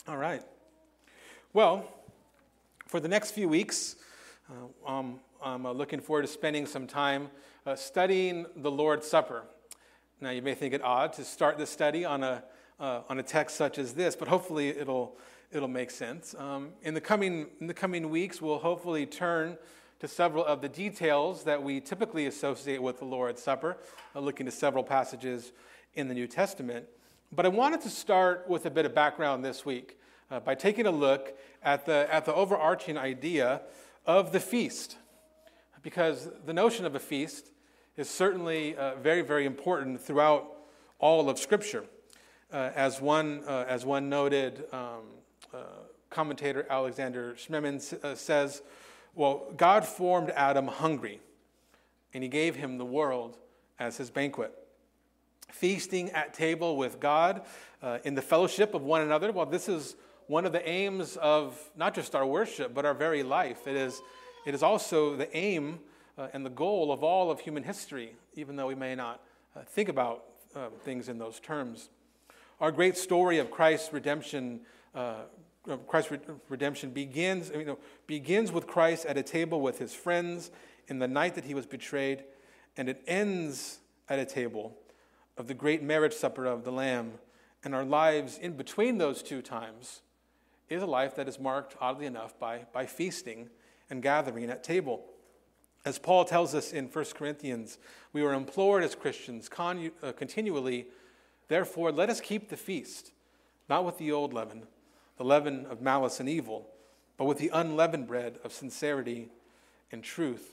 All right. Well, for the next few weeks, I'm looking forward to spending some time studying the Lord's Supper. Now, you may think it odd to start this study on a text such as this, but hopefully it'll make sense. In the coming weeks, we'll hopefully turn to several of the details that we typically associate with the Lord's Supper, looking to several passages in the New Testament. But I wanted to start with a bit of background this week by taking a look at the overarching idea of the feast, because the notion of a feast is certainly very, very important throughout all of Scripture. As one noted commentator Alexander Schmemann says, well, God formed Adam hungry, and he gave him the world as his banquet. Feasting at table with God in the fellowship of one another, well, this is one of the aims of not just our worship, but our very life. It is also the aim and the goal of all of human history, even though we may not think about things in those terms. Our great story of Christ's redemption begins with Christ at a table with his friends in the night that he was betrayed, and it ends at a table of the great marriage supper of the Lamb. And our lives in between those two times is a life that is marked, oddly enough, by feasting and gathering at table. As Paul tells us in 1 Corinthians, we are implored as Christians continually, therefore let us keep the feast, not with the old leaven, the leaven of malice and evil, but with the unleavened bread of sincerity and truth.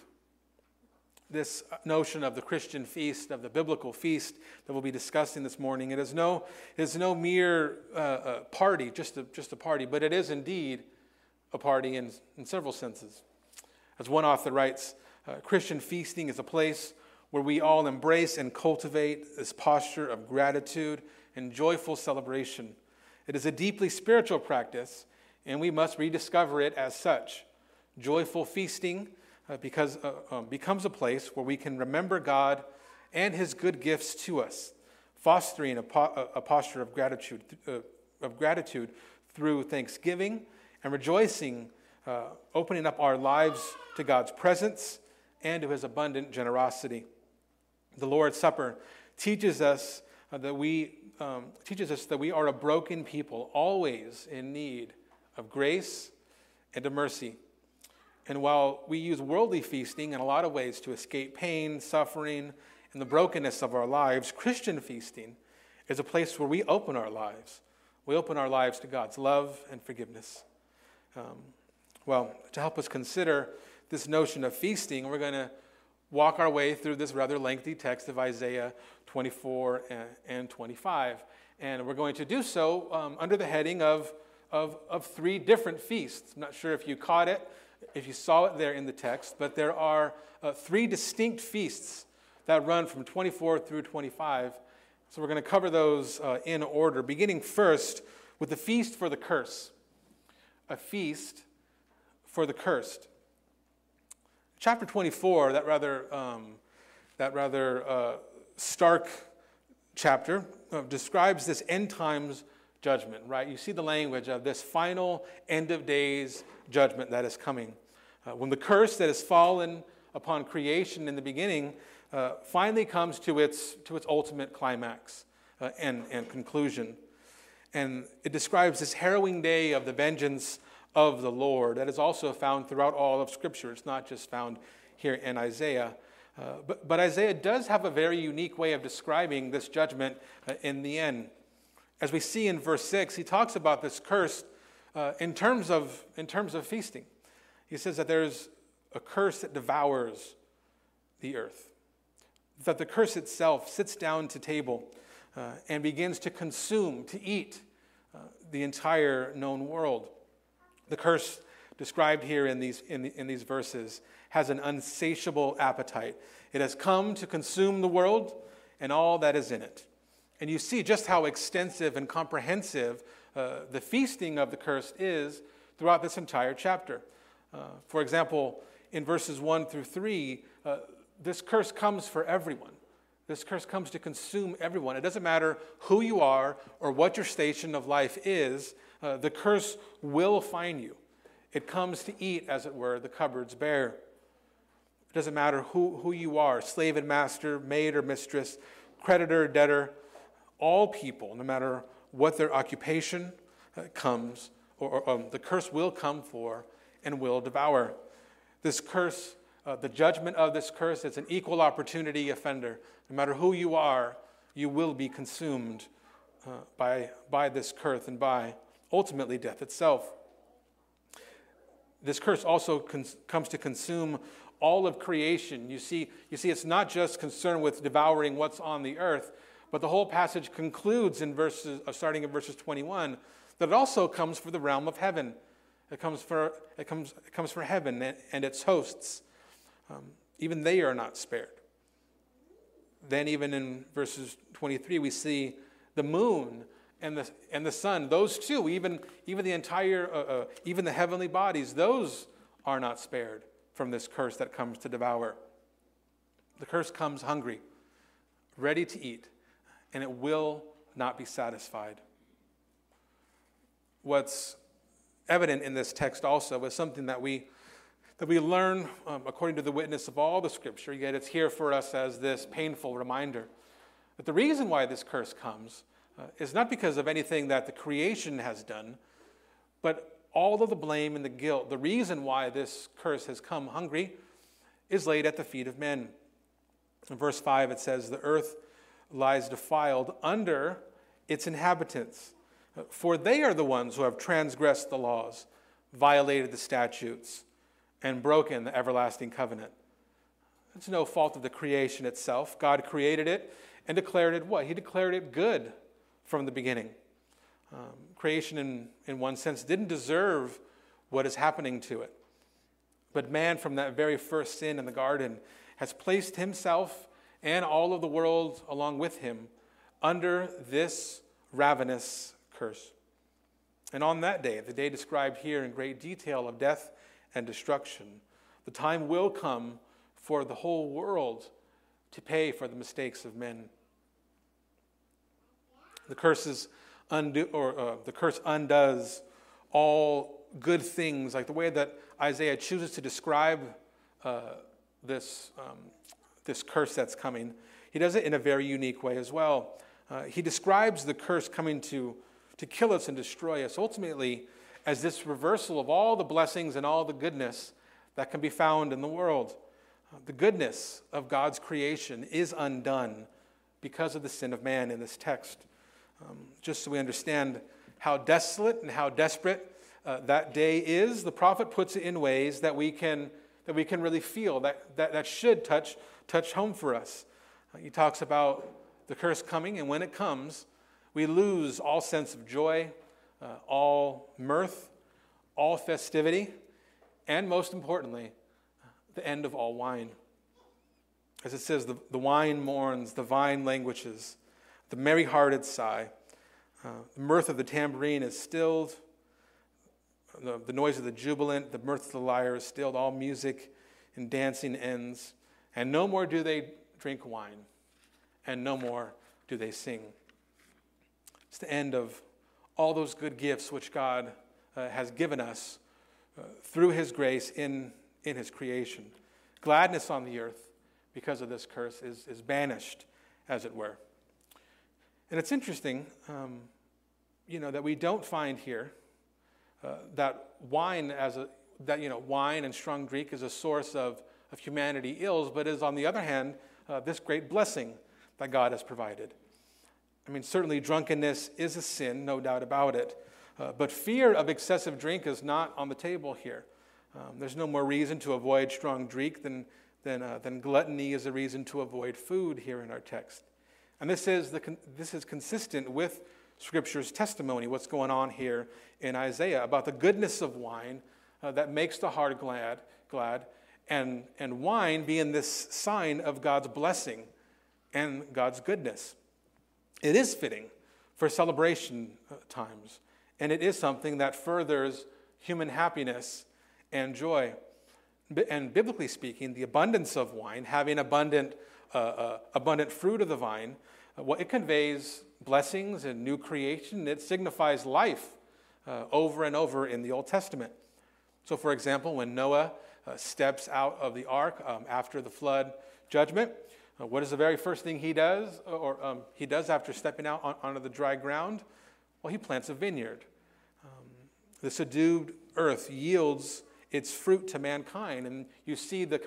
This notion of the Christian feast, of the biblical feast that we'll be discussing this morning, it is no mere party, just a party, but it is indeed a party in several senses. As one author writes, Christian feasting is a place where we all embrace and cultivate this posture of gratitude and joyful celebration. It is a deeply spiritual practice, and we must rediscover it as such. Joyful feasting becomes a place where we can remember God and his good gifts to us, fostering a posture of gratitude through thanksgiving and rejoicing, opening up our lives to God's presence and to his abundant generosity. The Lord's Supper teaches us that we are a broken people, always in need of grace and of mercy. And while we use worldly feasting in a lot of ways to escape pain, suffering, and the brokenness of our lives, Christian feasting is a place where we open our lives. We open our lives to God's love and forgiveness. To help us consider this notion of feasting, we're going to walk our way through this rather lengthy text of Isaiah 24 and 25. And we're going to do so under the heading of three different feasts. I'm not sure if you caught it, if you saw it there in the text, but there are three distinct feasts that run from 24 through 25. So we're going to cover those in order, beginning first with the feast for the curse. A feast for the cursed. Chapter 24, that rather stark chapter, describes this end times judgment, right? You see the language of this final end of days judgment that is coming. When the curse that has fallen upon creation in the beginning finally comes to its ultimate climax and conclusion. And it describes this harrowing day of the vengeance of the Lord that is also found throughout all of Scripture. It's not just found here in Isaiah. But Isaiah does have a very unique way of describing this judgment in the end. As we see in verse 6, he talks about this curse in terms of feasting. He says that there's a curse that devours the earth, that the curse itself sits down to table and begins to consume, to eat the entire known world. The curse described here in these verses has an unsatiable appetite. It has come to consume the world and all that is in it. And you see just how extensive and comprehensive the feasting of the cursed is throughout this entire chapter. For example, in verses 1 through 3, this curse comes for everyone. This curse comes to consume everyone. It doesn't matter who you are or what your station of life is, the curse will find you. It comes to eat, as it were, the cupboards bare. It doesn't matter who you are, slave and master, maid or mistress, creditor, debtor, all people, no matter what their occupation comes, or the curse will come for and will devour. This curse, the judgment of this curse, is an equal opportunity offender. No matter who you are, you will be consumed by this curse and by, ultimately, death itself. This curse also comes to consume all of creation. You see, it's not just concerned with devouring what's on the earth, but the whole passage concludes in starting in verses 21, that it also comes for the realm of heaven. It comes for heaven and its hosts. Even they are not spared. Then even in verses 23, we see the moon and the sun. Those two, even the entire, even the heavenly bodies, those are not spared from this curse that comes to devour. The curse comes hungry, ready to eat, and it will not be satisfied. What's evident in this text also is something that we learn according to the witness of all the Scripture, yet it's here for us as this painful reminder that the reason why this curse comes is not because of anything that the creation has done, but all of the blame and the guilt, the reason why this curse has come hungry, is laid at the feet of men. In verse 5 it says, "The earth lies defiled under its inhabitants, for they are the ones who have transgressed the laws, violated the statutes, and broken the everlasting covenant." It's no fault of the creation itself. God created it and declared it what? He declared it good from the beginning. Creation, in one sense, didn't deserve what is happening to it. But man, from that very first sin in the garden, has placed himself and all of the world along with him under this ravenous curse. And on that day, the day described here in great detail of death and destruction, the time will come for the whole world to pay for the mistakes of men. The curse undoes all good things, like the way that Isaiah chooses to describe this curse that's coming. He does it in a very unique way as well. He describes the curse coming to kill us and destroy us, ultimately as this reversal of all the blessings and all the goodness that can be found in the world. The goodness of God's creation is undone because of the sin of man in this text. Just so we understand how desolate and how desperate that day is, the prophet puts it in ways that we can really feel, that should touch home for us. He talks about the curse coming, and when it comes, we lose all sense of joy, all mirth, all festivity, and most importantly, the end of all wine. As it says, the wine mourns, the vine languishes, the merry-hearted sigh. The mirth of the tambourine is stilled. The noise of the jubilant, the mirth of the lyre is stilled. All music and dancing ends. And no more do they drink wine. And no more do they sing. It's the end of all those good gifts which God has given us through his grace in his creation. Gladness on the earth because of this curse is banished, as it were. And it's interesting, that we don't find here that wine wine and strong drink is a source of humanity ills, but is, on the other hand, this great blessing that God has provided. I mean, certainly drunkenness is a sin, no doubt about it, but fear of excessive drink is not on the table here. There's no more reason to avoid strong drink than gluttony is a reason to avoid food here in our text. And this is consistent with Scripture's testimony, what's going on here in Isaiah, about the goodness of wine that makes the heart glad, and wine being this sign of God's blessing and God's goodness. It is fitting for celebration times, and it is something that furthers human happiness and joy. And biblically speaking, the abundance of wine, having abundant abundant fruit of the vine, well, it conveys blessings and new creation. It signifies life over and over in the Old Testament. So, for example, when Noah steps out of the ark after the flood judgment, what is the very first thing he does, he does after stepping out onto the dry ground? Well, he plants a vineyard. The subdued earth yields its fruit to mankind, and you see the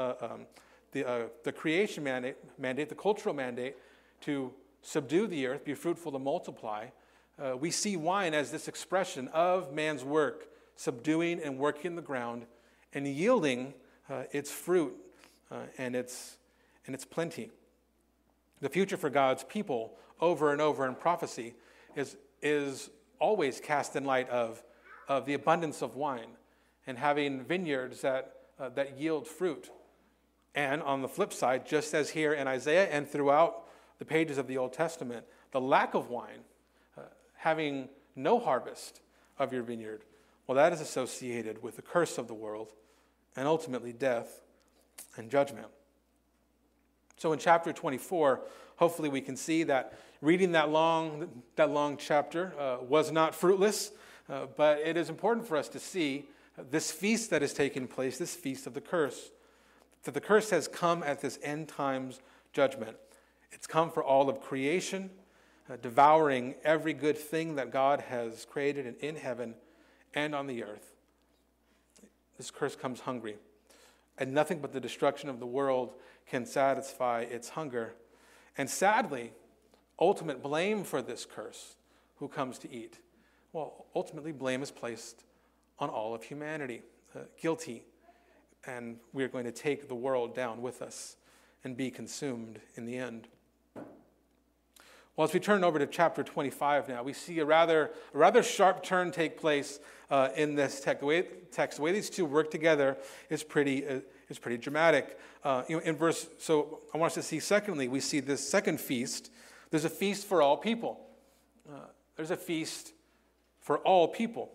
creation mandate, the cultural mandate to subdue the earth, be fruitful, to multiply. We see wine as this expression of man's work, subduing and working the ground and yielding its fruit and its plenty. The future for God's people, over and over in prophecy, is always cast in light of the abundance of wine and having vineyards that yield fruit. And on the flip side, just as here in Isaiah and throughout the pages of the Old Testament, the lack of wine, having no harvest of your vineyard, well, that is associated with the curse of the world and ultimately death and judgment. So in chapter 24, hopefully we can see that reading that long chapter was not fruitless, but it is important for us to see this feast that is taking place, this feast of the curse. That the curse has come at this end times judgment. It's come for all of creation, devouring every good thing that God has created in heaven and on the earth. This curse comes hungry, and nothing but the destruction of the world can satisfy its hunger. And sadly, ultimate blame for this curse, who comes to eat? Well, ultimately blame is placed on all of humanity, guilty, and we are going to take the world down with us and be consumed in the end. Well, as we turn over to chapter 25 now, we see a rather sharp turn take place in this text. The way these two work together is pretty dramatic. So I want us to see, secondly, we see this second feast. There's a feast for all people. There's a feast for all people.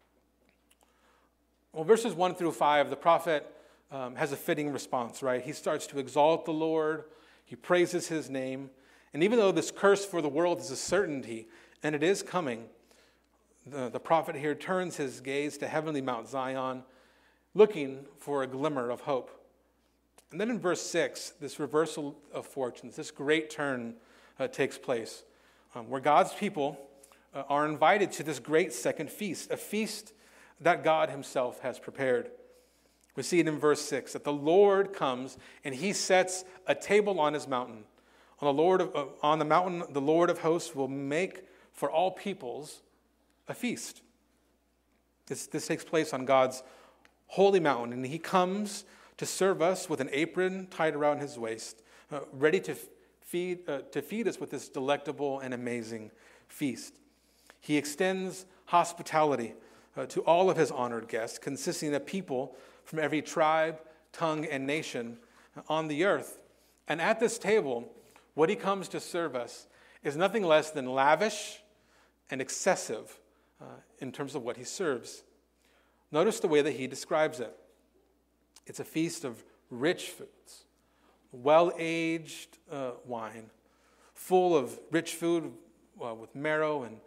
Well, verses 1 through 5, the prophet has a fitting response, right? He starts to exalt the Lord. He praises his name. And even though this curse for the world is a certainty, and it is coming, the prophet here turns his gaze to heavenly Mount Zion, looking for a glimmer of hope. And then in verse 6, this reversal of fortunes, this great turn takes place, where God's people are invited to this great second feast, a feast that God himself has prepared. We see it in verse 6, that the Lord comes and he sets a table on his mountain. On the mountain, the Lord of hosts will make for all peoples a feast. This takes place on God's holy mountain, and he comes to serve us with an apron tied around his waist, ready to feed us with this delectable and amazing feast. He extends hospitality to all of his honored guests, consisting of people from every tribe, tongue, and nation on the earth. And at this table, what he comes to serve us is nothing less than lavish and excessive in terms of what he serves. Notice the way that he describes it. It's a feast of rich foods, well-aged wine, full of rich food with marrow and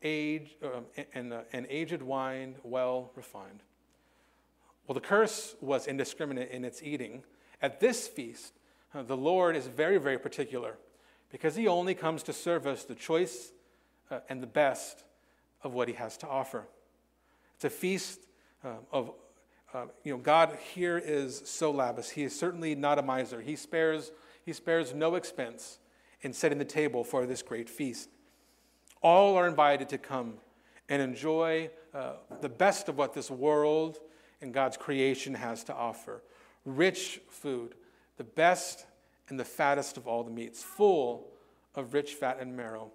aged wine, well refined. Well, the curse was indiscriminate in its eating. At this feast, the Lord is very, very particular because he only comes to serve us the choice and the best of what he has to offer. It's a feast God here is so lavish. He is certainly not a miser. He spares no expense in setting the table for this great feast. All are invited to come and enjoy the best of what this world and God's creation has to offer. Rich food, the best and the fattest of all the meats, full of rich fat and marrow,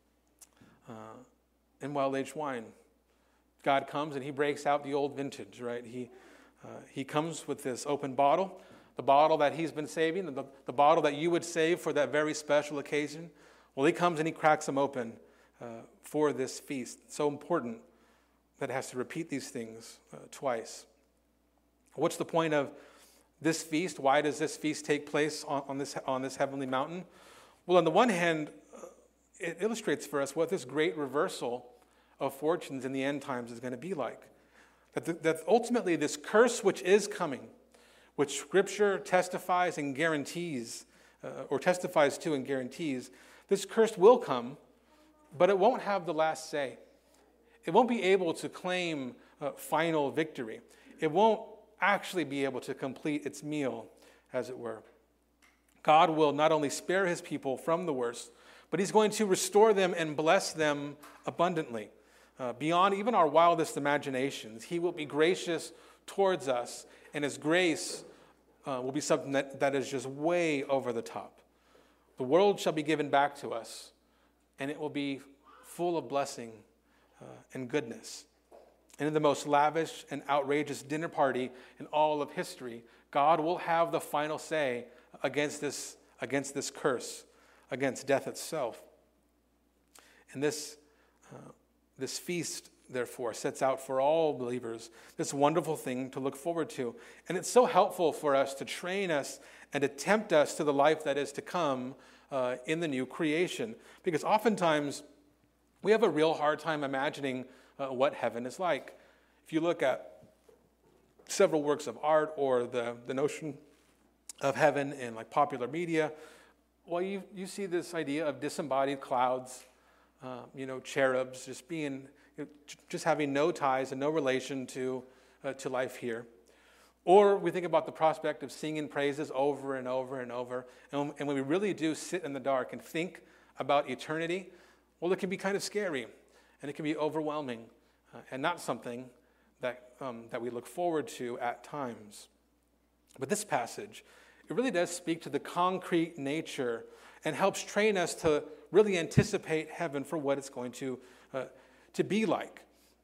and well-aged wine. God comes and he breaks out the old vintage, right? He comes with this open bottle, the bottle that he's been saving, the bottle that you would save for that very special occasion. Well, he comes and he cracks them open for this feast. It's so important that it has to repeat these things twice. What's the point of This feast, why does this feast take place on this heavenly mountain? Well, on the one hand, it illustrates for us what this great reversal of fortunes in the end times is going to be like. That ultimately this curse which is coming, which Scripture testifies and guarantees, or testifies to and guarantees, this curse will come, but it won't have the last say. It won't be able to claim final victory. It won't actually be able to complete its meal, as it were. God will not only spare his people from the worst, but he's going to restore them and bless them abundantly. Beyond even our wildest imaginations, he will be gracious towards us, and his grace will be something that is just way over the top. The world shall be given back to us, and it will be full of blessing and goodness. And in the most lavish and outrageous dinner party in all of history, God will have the final say against this curse, against death itself. And this feast, therefore, sets out for all believers this wonderful thing to look forward to. And it's so helpful for us to train us and to tempt us to the life that is to come in the new creation. Because oftentimes, we have a real hard time imagining what heaven is like. If you look at several works of art or the notion of heaven in like popular media, well, you see this idea of disembodied clouds, cherubs, just having no ties and no relation to life here. Or we think about the prospect of singing praises over and over and over. And when we really do sit in the dark and think about eternity, well, it can be kind of scary, and it can be overwhelming, and not something that we look forward to at times. But this passage, it really does speak to the concrete nature and helps train us to really anticipate heaven for what it's going to be like.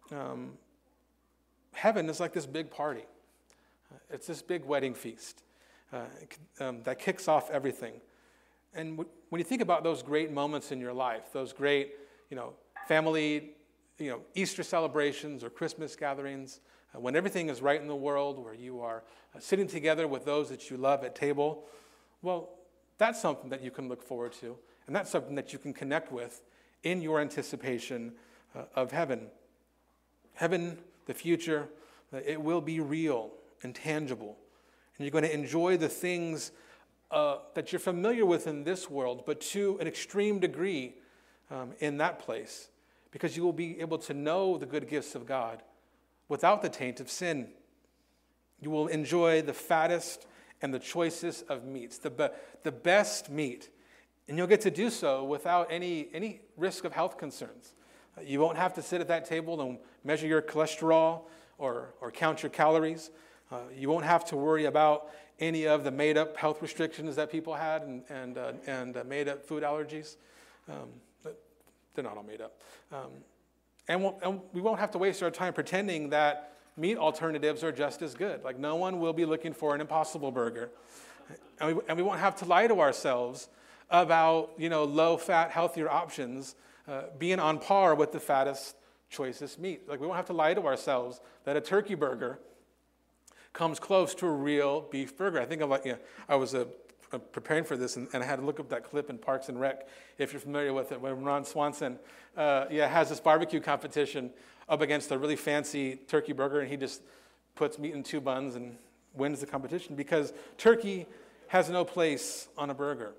Heaven is like this big party. It's this big wedding feast that kicks off everything. And when you think about those great moments in your life, those great, family, Easter celebrations or Christmas gatherings, when everything is right in the world, where you are sitting together with those that you love at table, well, that's something that you can look forward to, and that's something that you can connect with in your anticipation of heaven. Heaven, the future, it will be real and tangible, and you're going to enjoy the things that you're familiar with in this world, but to an extreme degree in that place, because you will be able to know the good gifts of God without the taint of sin. You will enjoy the fattest and the choicest of meats, the best meat, and you'll get to do so without any risk of health concerns. You won't have to sit at that table and measure your cholesterol or count your calories. You won't have to worry about any of the made-up health restrictions that people had and made-up food allergies. They're not all made up. And we won't have to waste our time pretending that meat alternatives are just as good. Like, no one will be looking for an Impossible Burger. And we won't have to lie to ourselves about, low-fat, healthier options being on par with the fattest, choicest meat. Like, we won't have to lie to ourselves that a turkey burger comes close to a real beef burger. I think I was preparing for this, and I had to look up that clip in Parks and Rec, if you're familiar with it, when Ron Swanson has this barbecue competition up against a really fancy turkey burger, and he just puts meat in 2 buns and wins the competition because turkey has no place on a burger.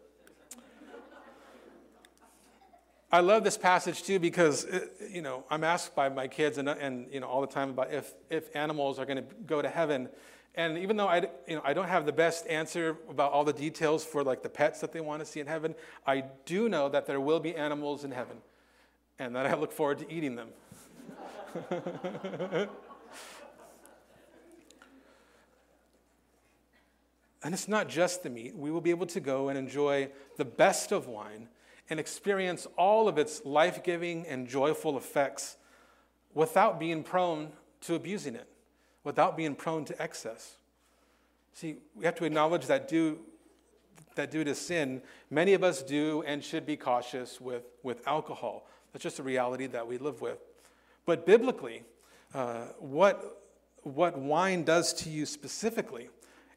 I love this passage too because I'm asked by my kids and all the time about if animals are going to go to heaven, and even though I don't have the best answer about all the details for like the pets that they want to see in heaven, I do know that there will be animals in heaven, and that I look forward to eating them. And it's not just the meat. We will be able to go and enjoy the best of wine and experience all of its life-giving and joyful effects without being prone to abusing it, without being prone to excess. See, we have to acknowledge that due to sin, many of us do and should be cautious with alcohol. That's just a reality that we live with. But biblically, what wine does to you specifically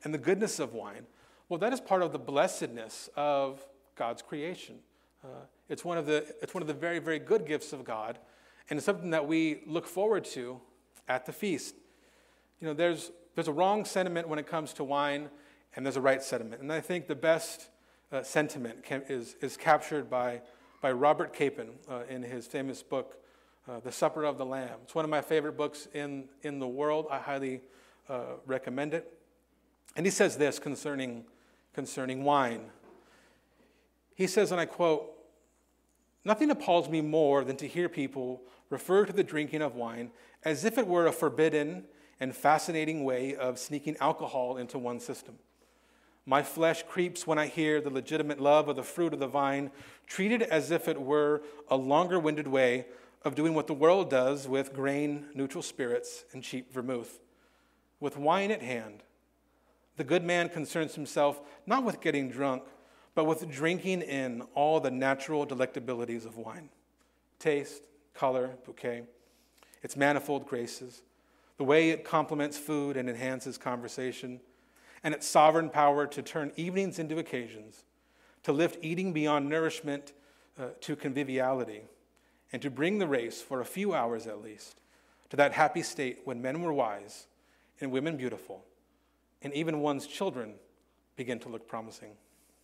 and the goodness of wine, well, that is part of the blessedness of God's creation. It's one of the very, very good gifts of God, and it's something that we look forward to at the feast. You know, there's a wrong sentiment when it comes to wine, and there's a right sentiment. And I think the best sentiment is captured by Robert Capon in his famous book, The Supper of the Lamb. It's one of my favorite books in the world. I highly recommend it. And he says this concerning wine. He says, and I quote, "Nothing appalls me more than to hear people refer to the drinking of wine as if it were a forbidden and fascinating way of sneaking alcohol into one's system. My flesh creeps when I hear the legitimate love of the fruit of the vine treated as if it were a longer-winded way of doing what the world does with grain-neutral spirits and cheap vermouth. With wine at hand, the good man concerns himself not with getting drunk, but with drinking in all the natural delectabilities of wine. Taste, color, bouquet, its manifold graces, the way it complements food and enhances conversation, and its sovereign power to turn evenings into occasions, to lift eating beyond nourishment to conviviality, and to bring the race, for a few hours at least, to that happy state when men were wise and women beautiful, and even one's children begin to look promising."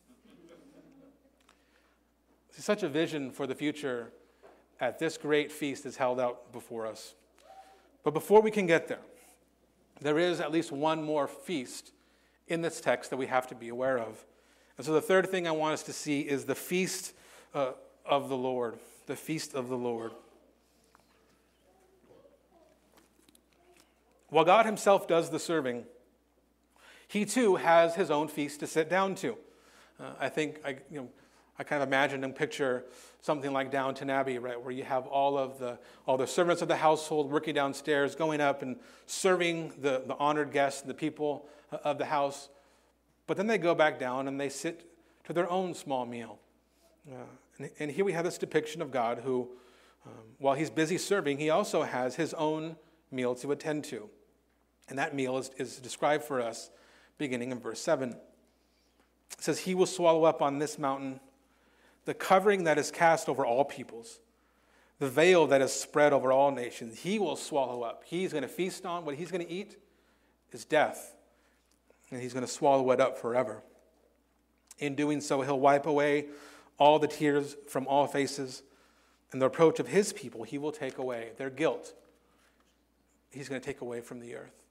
See, such a vision for the future at this great feast is held out before us. But before we can get there, there is at least one more feast in this text that we have to be aware of. And so the third thing I want us to see is the feast of the Lord, the feast of the Lord. While God himself does the serving, he too has his own feast to sit down to. I kind of imagine and picture something like Downton Abbey, right, where you have all the servants of the household working downstairs, going up and serving the honored guests, the people of the house. But then they go back down and they sit to their own small meal. And here we have this depiction of God who, while he's busy serving, he also has his own meal to attend to. And that meal is described for us beginning in verse 7. It says, "He will swallow up on this mountain the covering that is cast over all peoples, the veil that is spread over all nations. He will swallow up." He's going to feast on, what he's going to eat is death, and he's going to swallow it up forever. In doing so, he'll wipe away all the tears from all faces, and the reproach of his people he will take away. Their guilt, he's going to take away from the earth.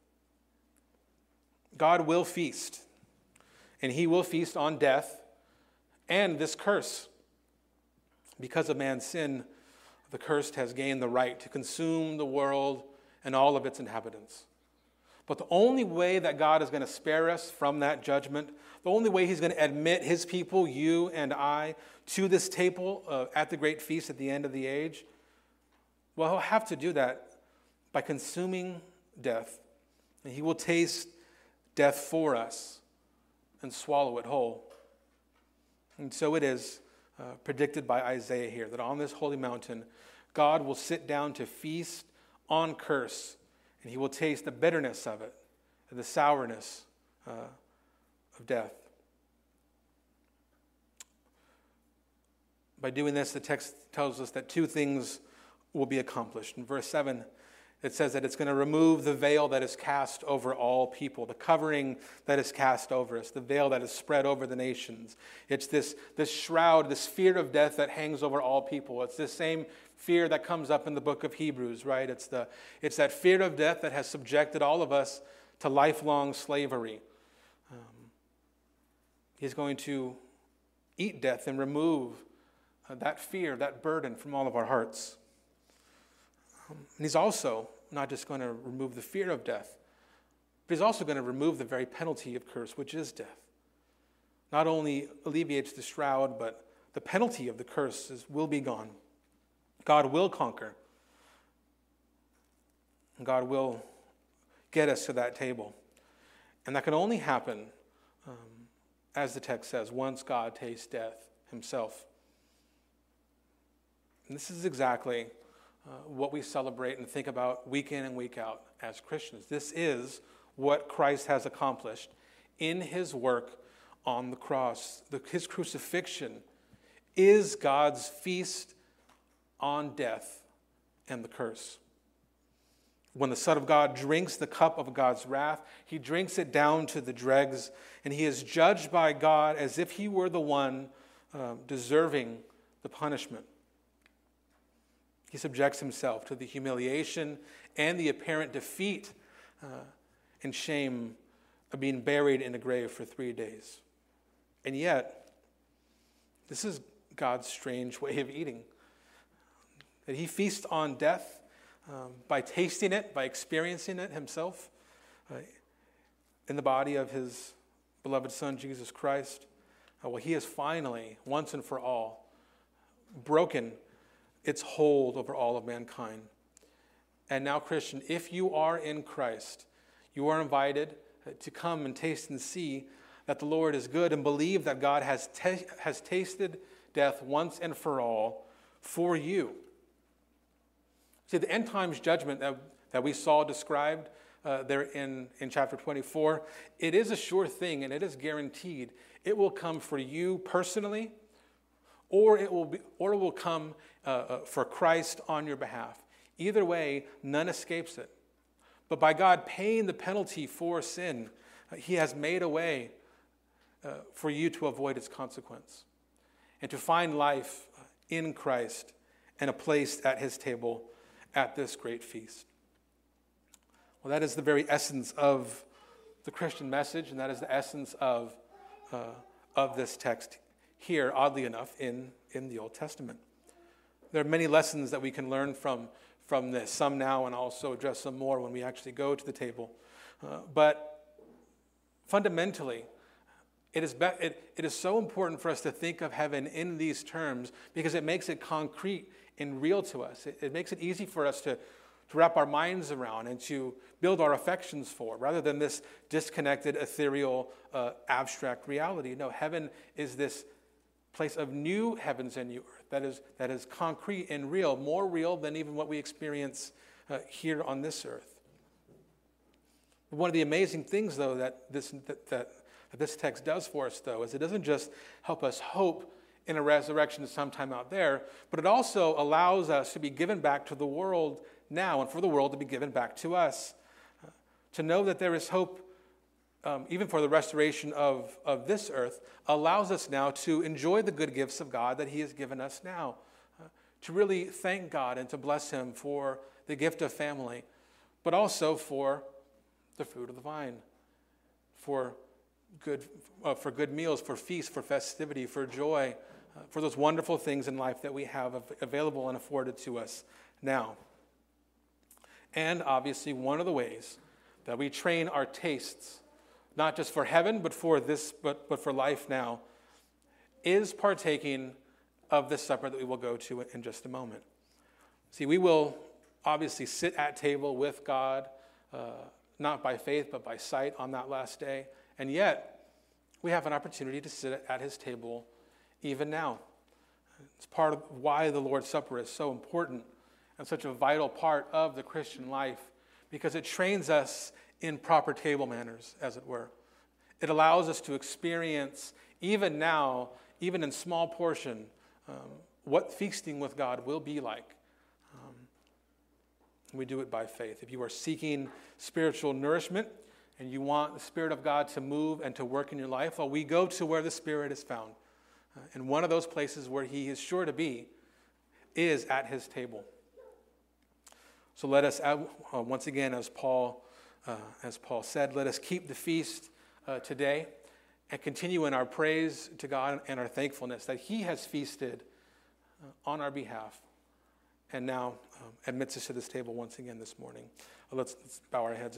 God will feast, and he will feast on death and this curse. Because of man's sin, the cursed has gained the right to consume the world and all of its inhabitants. But the only way that God is going to spare us from that judgment, the only way he's going to admit his people, you and I, to this table at the great feast at the end of the age, well, he'll have to do that by consuming death. And he will taste death for us and swallow it whole. And so it is predicted by Isaiah here, that on this holy mountain, God will sit down to feast on curse, and he will taste the bitterness of it, and the sourness of death. By doing this, the text tells us that two things will be accomplished. In verse 7, it says that it's going to remove the veil that is cast over all people, the covering that is cast over us, the veil that is spread over the nations. It's this shroud, this fear of death that hangs over all people. It's this same fear that comes up in the book of Hebrews, right? It's that fear of death that has subjected all of us to lifelong slavery. He's going to eat death and remove that fear, that burden from all of our hearts. And he's also not just going to remove the fear of death, but he's also going to remove the very penalty of curse, which is death. Not only alleviates the shroud, but the penalty of the curse will be gone. God will conquer. And God will get us to that table. And that can only happen, as the text says, once God tastes death himself. And this is exactly what we celebrate and think about week in and week out as Christians. This is what Christ has accomplished in his work on the cross. His crucifixion is God's feast on death and the curse. When the Son of God drinks the cup of God's wrath, he drinks it down to the dregs, and he is judged by God as if he were the one deserving the punishment. He subjects himself to the humiliation and the apparent defeat and shame of being buried in a grave for 3 days. And yet, this is God's strange way of eating. That he feasts on death by tasting it, by experiencing it himself in the body of his beloved Son, Jesus Christ. Well, he has finally, once and for all, broken its hold over all of mankind. And now, Christian, if you are in Christ, you are invited to come and taste and see that the Lord is good, and believe that God has tasted death once and for all for you. See, the end times judgment that we saw described there in chapter 24, it is a sure thing and it is guaranteed. It will come for you personally, or it will come for Christ on your behalf. Either way, none escapes it. But by God paying the penalty for sin, he has made a way for you to avoid its consequence and to find life in Christ and a place at his table at this great feast. Well, that is the very essence of the Christian message, and that is the essence of this text here, oddly enough, in the Old Testament. There are many lessons that we can learn from this, some now, and also address some more when we actually go to the table. But fundamentally, it is so important for us to think of heaven in these terms because it makes it concrete and real to us. It makes it easy for us to wrap our minds around and to build our affections for, rather than this disconnected, ethereal, abstract reality. No, heaven is this place of new heavens and new earth that is concrete and real, more real than even what we experience here on this earth. One of the amazing things, though, that this text does for us, though, is it doesn't just help us hope in a resurrection sometime out there, but it also allows us to be given back to the world now, and for the world to be given back to us. To know that there is hope, even for the restoration of this earth, allows us now to enjoy the good gifts of God that he has given us now. To really thank God and to bless him for the gift of family, but also for the fruit of the vine, for good meals, for feasts, for festivity, for joy, for those wonderful things in life that we have available and afforded to us now. And obviously, one of the ways that we train our tastes, not just for heaven, but for life now, is partaking of this supper that we will go to in just a moment. See, we will obviously sit at table with God, not by faith, but by sight on that last day. And yet, we have an opportunity to sit at his table even now. It's part of why the Lord's Supper is so important and such a vital part of the Christian life, because it trains us in proper table manners, as it were. It allows us to experience, even now, even in small portion, what feasting with God will be like. We do it by faith. If you are seeking spiritual nourishment and you want the Spirit of God to move and to work in your life, well, we go to where the Spirit is found. And one of those places where he is sure to be is at his table. So let us, once again, as Paul said, let us keep the feast today and continue in our praise to God and our thankfulness that he has feasted on our behalf and now admits us to this table once again this morning. Let's bow our heads.